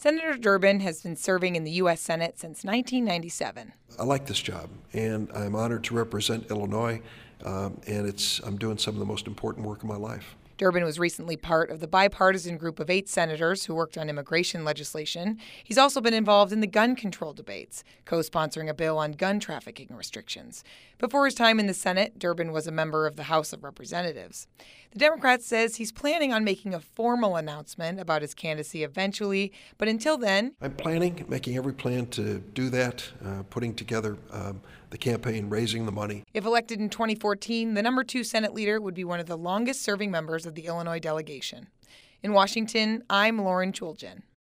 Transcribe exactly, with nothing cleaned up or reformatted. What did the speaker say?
Senator Durbin has been serving in the U S Senate since nineteen ninety-seven. I like this job, and I'm honored to represent Illinois, um, and it's I'm doing some of the most important work of my life. Durbin was recently part of the bipartisan group of eight senators who worked on immigration legislation. He's also been involved in the gun control debates, co-sponsoring a bill on gun trafficking restrictions. Before his time in the Senate, Durbin was a member of the House of Representatives. The Democrat says he's planning on making a formal announcement about his candidacy eventually, but until then, I'm planning, making every plan to do that, uh, putting together um, the campaign, raising the money. If elected in twenty fourteen, the number two Senate leader would be one of the longest-serving members of the Illinois delegation. In Washington, I'm Lauren Chooljian.